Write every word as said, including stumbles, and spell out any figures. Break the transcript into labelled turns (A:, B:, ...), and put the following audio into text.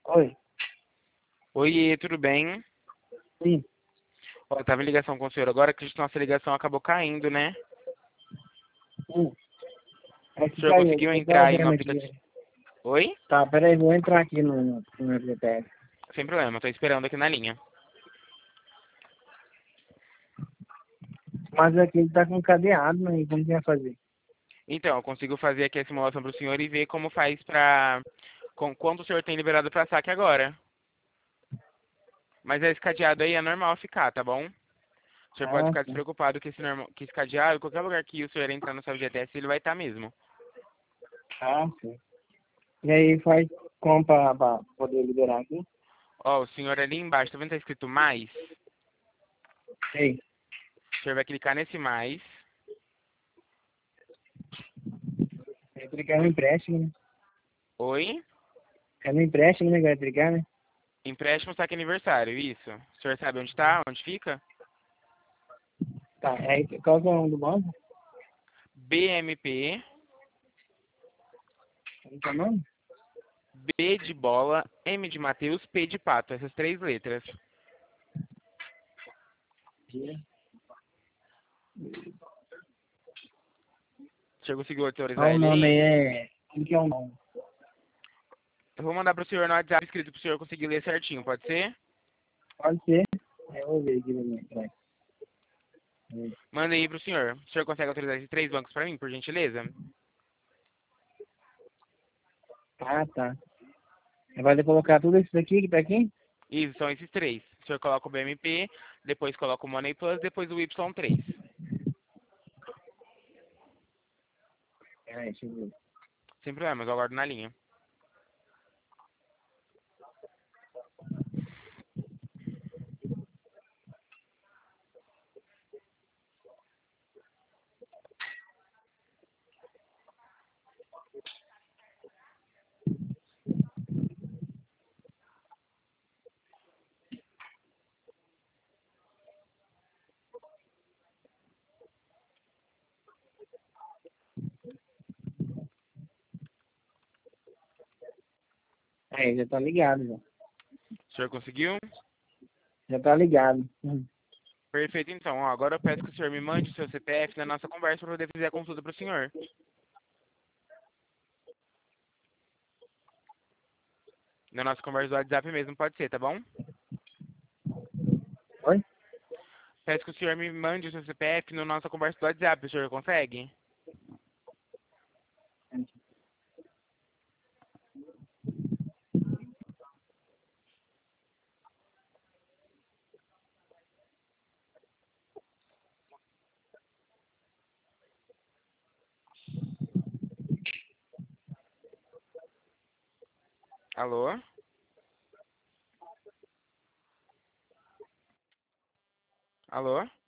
A: Oi,
B: Oi, tudo bem?
A: sim,
B: Ó, eu tava em ligação com o senhor agora que a nossa ligação acabou caindo, né?
A: sim. É
B: O
A: que
B: senhor
A: caiu,
B: conseguiu
A: eu tô
B: entrar aí no
A: vendo aqui.
B: aplicativo? Oi?
A: Tá, peraí, vou entrar aqui no, no, no meu G P S.
B: Sem problema, tô esperando aqui na linha.
A: Mas aqui ele tá com cadeado, né? Como que vai fazer?
B: Então, eu consigo fazer aqui a simulação pro senhor e ver como faz pra... Com, quanto o senhor tem liberado pra saque agora. Mas esse cadeado aí é normal ficar, tá bom? O senhor pode
A: Ah,
B: ficar
A: sim.
B: despreocupado que esse, norma- que esse cadeado, qualquer lugar que o senhor entrar no seu G T S, ele vai estar mesmo.
A: Ah, sim. E aí faz como pra, pra poder liberar aqui?
B: Ó, o senhor ali embaixo, tá vendo que tá escrito mais?
A: Ei,
B: O senhor vai clicar nesse mais.
A: vai clicar no empréstimo, né?
B: Oi?
A: É no empréstimo, né? que Vai clicar, né?
B: Empréstimo saque aniversário, isso. O senhor sabe onde tá? Onde fica?
A: Tá, aí qual que é o nome do banco?
B: B M P,
A: Como que é o nome?
B: B de bola, M de Mateus, P de pato. Essas três letras. O senhor conseguiu autorizar
A: Qual o
B: ele
A: nome
B: aí?
A: aí? É... Como que é o nome?
B: Eu vou mandar pro senhor no WhatsApp escrito pro senhor conseguir ler certinho, pode ser?
A: Pode ser. Eu vou ver aqui no meu empréstimo.
B: Manda aí pro senhor. O senhor consegue autorizar esses três bancos pra mim, por gentileza?
A: Ah, tá. Vai colocar tudo isso daqui que tá aqui?
B: Isso, são esses três. O senhor coloca o B M P, depois coloca o Money Plus, depois o Y três.
A: Peraí, deixa eu ver.
B: Sem problemas, eu aguardo na linha.
A: É, já tá ligado, já.
B: O senhor conseguiu?
A: Já tá ligado. Hum.
B: Perfeito, então. Ó, agora eu peço que o senhor me mande o seu C P F na nossa conversa para poder fazer a consulta pro senhor. Na nossa conversa do WhatsApp mesmo, pode ser, tá bom?
A: Oi?
B: Peço que o senhor me mande o seu C P F na nossa conversa do WhatsApp, o senhor consegue? Alô? Alô?